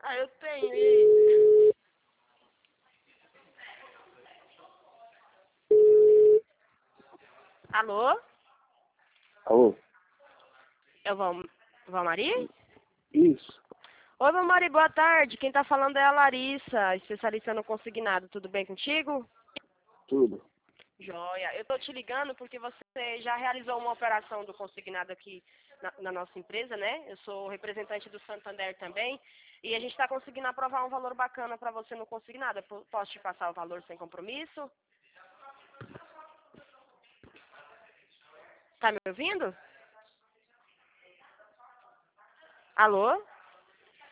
Ah, eu tenho isso. Alô? Alô? É o Valmari? Isso, Oi, Valmari, boa tarde. Quem tá falando é a Larissa, especialista no consignado. Tudo bem contigo? tudo. Joia. Eu tô te ligando porque você já realizou uma operação do consignado aqui na nossa empresa, né? Eu sou representante do Santander também. E a gente está conseguindo aprovar um valor bacana para você no consignado. Posso te passar o valor sem compromisso? Tá me ouvindo? Alô?